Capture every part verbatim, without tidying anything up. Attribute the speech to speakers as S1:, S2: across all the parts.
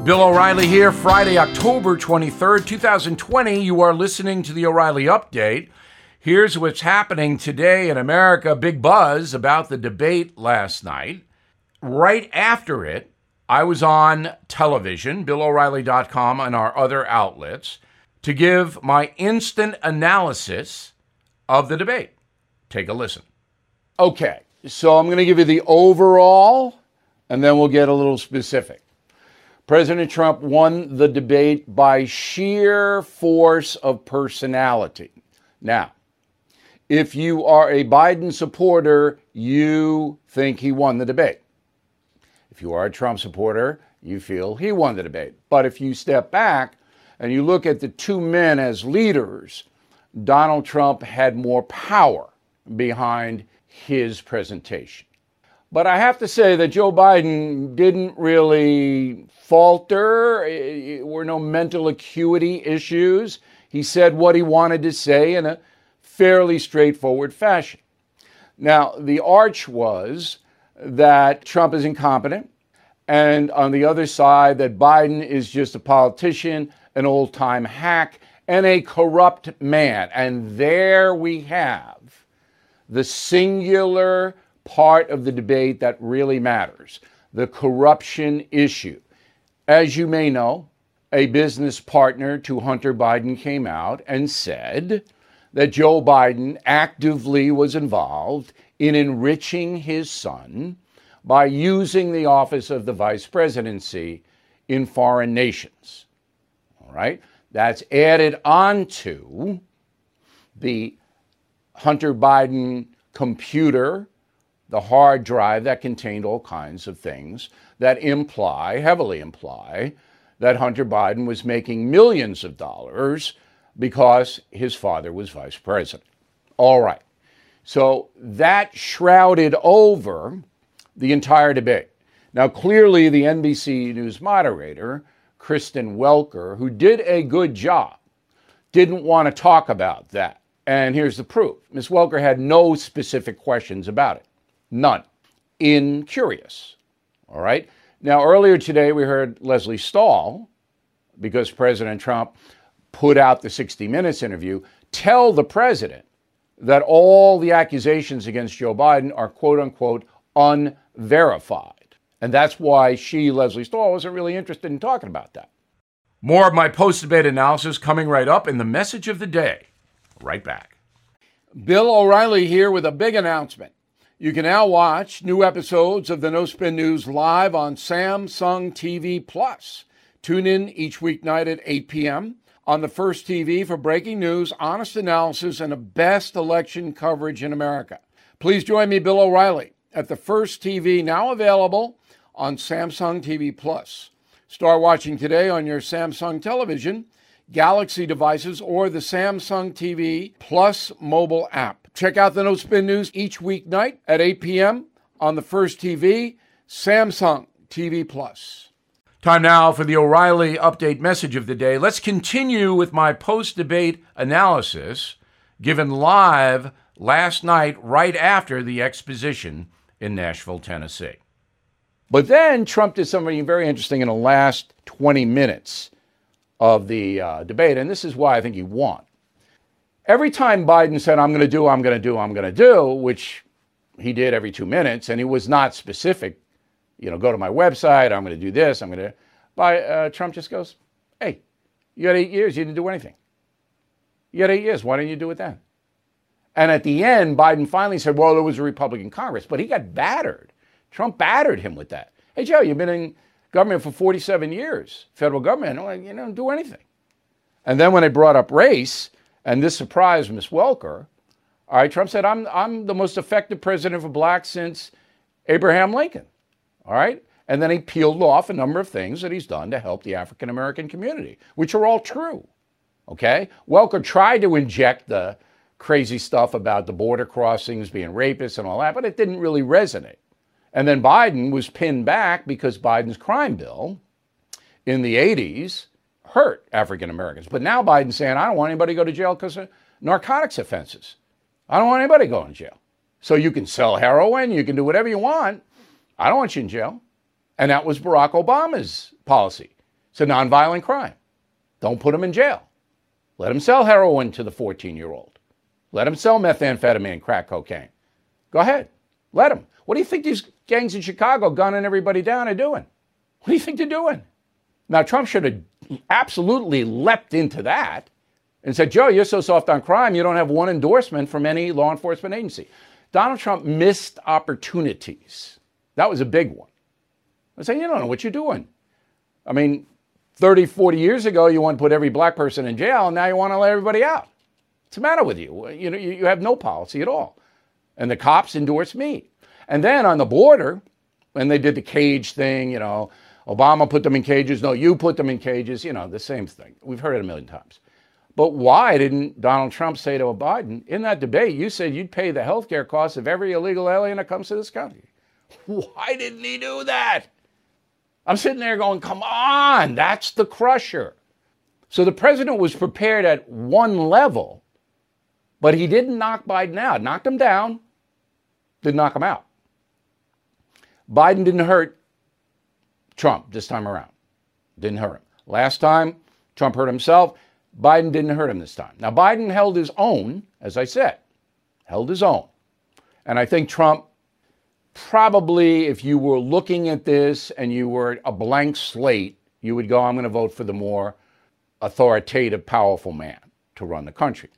S1: Bill O'Reilly here, Friday, October twenty-third, twenty twenty. You are listening to the O'Reilly Update. Here's what's happening today in America. Big buzz about the debate last night. Right after it, I was on television, Bill O'Reilly dot com, and our other outlets, to give my instant analysis of the debate. Take a listen. Okay, so I'm going to give you the overall, and then we'll get a little specific. President Trump won the debate by sheer force of personality. Now, if you are a Biden supporter, you think he won the debate. If you are a Trump supporter, you feel he won the debate. But if you step back and you look at the two men as leaders, Donald Trump had more power behind his presentation. But I have to say that Joe Biden didn't really falter. There were no mental acuity issues. He said what he wanted to say in a fairly straightforward fashion. Now, the arch was that Trump is incompetent, and on the other side, that Biden is just a politician, an old-time hack, and a corrupt man. And there we have the singular part of the debate that really matters, the corruption issue. As you may know, a business partner to Hunter Biden came out and said that Joe Biden actively was involved in enriching his son by using the office of the vice presidency in foreign nations. All right? That's added on to the Hunter Biden computer, the hard drive that contained all kinds of things that imply, heavily imply, that Hunter Biden was making millions of dollars because his father was vice president. All right. So that shrouded over the entire debate. Now, clearly, the N B C News moderator, Kristen Welker, who did a good job, didn't want to talk about that. And here's the proof. Miz Welker had no specific questions about it. None. Incurious. All right. Now, earlier today, we heard Lesley Stahl, because President Trump put out the sixty minutes interview, tell the president that all the accusations against Joe Biden are, quote unquote, unverified. And that's why she, Lesley Stahl, wasn't really interested in talking about that. More of my post-debate analysis coming right up in the message of the day. Right back. Bill O'Reilly here with a big announcement. You can now watch new episodes of the No Spin News live on Samsung T V Plus. Tune in each weeknight at eight p.m. on the First T V for breaking news, honest analysis, and the best election coverage in America. Please join me, Bill O'Reilly, at the First T V, now available on Samsung T V Plus. Start watching today on your Samsung television, Galaxy devices, or the Samsung T V Plus mobile app. Check out the No Spin News each weeknight at eight p.m. on the First T V, Samsung T V Plus. Time now for the O'Reilly Update message of the day. Let's continue with my post-debate analysis given live last night right after the exposition in Nashville, Tennessee. But then Trump did something very interesting in the last twenty minutes of the uh, debate, and this is why I think he won. Every time Biden said, I'm going to do, I'm going to do, I'm going to do, which he did every two minutes, and he was not specific, you know, go to my website, I'm going to do this, I'm going to, by, uh, Trump just goes, hey, you had eight years, you didn't do anything. You had eight years, why didn't you do it then? And at the end, Biden finally said, well, there was a Republican Congress, but he got battered. Trump battered him with that. Hey, Joe, you've been in government for forty-seven years, federal government, you don't do anything. And then when they brought up race, and this surprised Miz Welker, all right, Trump said, I'm, I'm the most effective president for blacks since Abraham Lincoln, all right? And then he peeled off a number of things that he's done to help the African-American community, which are all true, okay? Welker tried to inject the crazy stuff about the border crossings being rapists and all that, but it didn't really resonate. And then Biden was pinned back because Biden's crime bill in the eighties hurt African Americans. But now Biden's saying, I don't want anybody to go to jail because of narcotics offenses. I don't want anybody going to jail. So you can sell heroin, you can do whatever you want. I don't want you in jail. And that was Barack Obama's policy. It's a nonviolent crime. Don't put him in jail. Let him sell heroin to the fourteen-year-old. Let him sell methamphetamine, crack cocaine. Go ahead. Let him. What do you think these gangs in Chicago gunning everybody down are doing? What do you think they're doing? Now, Trump should have absolutely leapt into that and said, Joe, you're so soft on crime, you don't have one endorsement from any law enforcement agency. Donald Trump missed opportunities. That was a big one. I say, you don't know what you're doing. I mean, thirty, forty years ago, you want to put every black person in jail, and now you want to let everybody out. What's the matter with you? You know, you have no policy at all. And the cops endorse me. And then on the border, when they did the cage thing, you know, Obama put them in cages. No, you put them in cages. You know, the same thing. We've heard it a million times. But why didn't Donald Trump say to Biden, in that debate, you said you'd pay the health care costs of every illegal alien that comes to this country? Why didn't he do that? I'm sitting there going, come on, that's the crusher. So the president was prepared at one level, but he didn't knock Biden out. Knocked him down, didn't knock him out. Biden didn't hurt Trump this time around. Didn't hurt him. Last time, Trump hurt himself. Biden didn't hurt him this time. Now, Biden held his own, as I said, held his own. And I think Trump probably, if you were looking at this and you were a blank slate, you would go, I'm going to vote for the more authoritative, powerful man to run the country.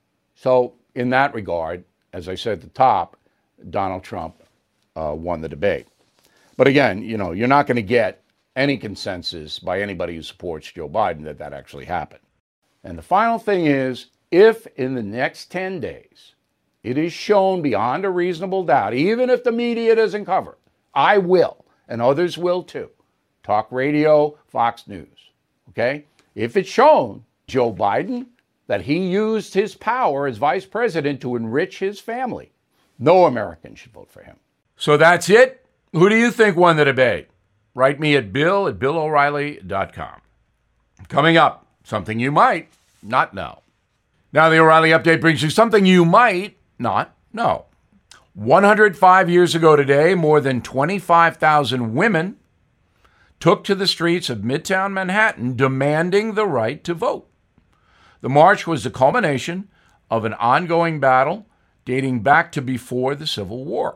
S1: So in that regard, as I said at the top, Donald Trump uh, won the debate. But again, you know, you're not going to get any consensus by anybody who supports Joe Biden that that actually happened. And the final thing is, if in the next ten days it is shown beyond a reasonable doubt, even if the media doesn't cover it, I will, and others will too, talk radio, Fox News, okay? If it's shown Joe Biden that he used his power as vice president to enrich his family, no American should vote for him. So that's it. Who do you think won the debate? Write me at bill at bill o'reilly dot com. Coming up, something you might not know. Now the O'Reilly Update brings you something you might not know. one hundred five years ago today, more than twenty-five thousand women took to the streets of Midtown Manhattan demanding the right to vote. The march was the culmination of an ongoing battle dating back to before the Civil War.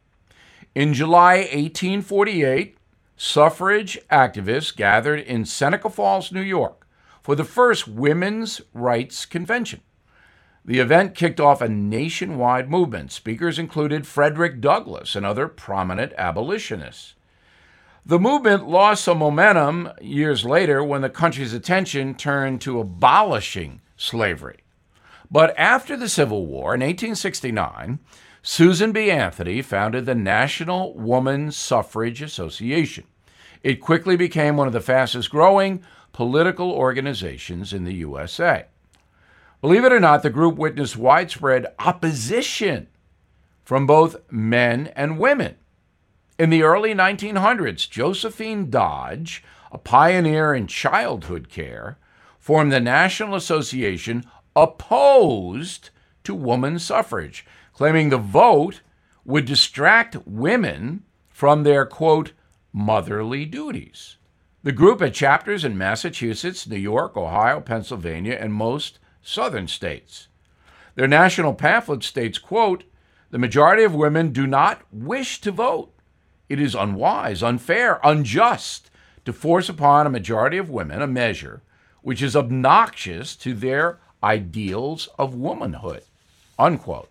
S1: In July eighteen forty-eight, suffrage activists gathered in Seneca Falls, New York, for the first women's rights convention. The event kicked off a nationwide movement. Speakers included Frederick Douglass and other prominent abolitionists. The movement lost some momentum years later when the country's attention turned to abolishing slavery. But after the Civil War in eighteen sixty-nine, Susan B. Anthony founded the National Woman Suffrage Association. It quickly became one of the fastest-growing political organizations in the U S A. Believe it or not, the group witnessed widespread opposition from both men and women. In the early nineteen hundreds, Josephine Dodge, a pioneer in childhood care, formed the National Association opposed to woman suffrage, claiming the vote would distract women from their, quote, motherly duties. The group had chapters in Massachusetts, New York, Ohio, Pennsylvania, and most southern states. Their national pamphlet states, quote, the majority of women do not wish to vote. It is unwise, unfair, unjust to force upon a majority of women a measure which is obnoxious to their ideals of womanhood, unquote.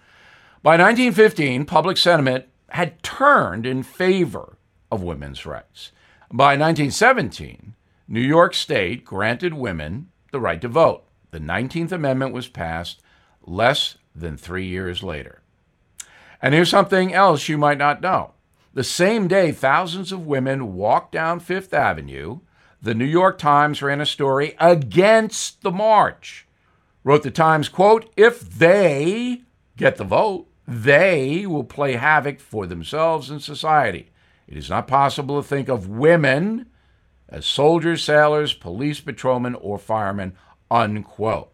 S1: By nineteen fifteen, public sentiment had turned in favor of women's rights. By nineteen seventeen, New York State granted women the right to vote. The nineteenth Amendment was passed less than three years later. And here's something else you might not know. The same day thousands of women walked down Fifth Avenue, the New York Times ran a story against the march. Wrote the Times, quote, if they get the vote, they will play havoc for themselves and society. It is not possible to think of women as soldiers, sailors, police patrolmen, or firemen, unquote.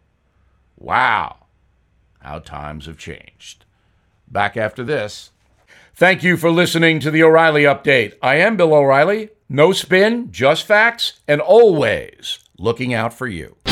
S1: Wow, how times have changed. Back after this. Thank you for listening to the O'Reilly Update. I am Bill O'Reilly. No spin, just facts, and always looking out for you.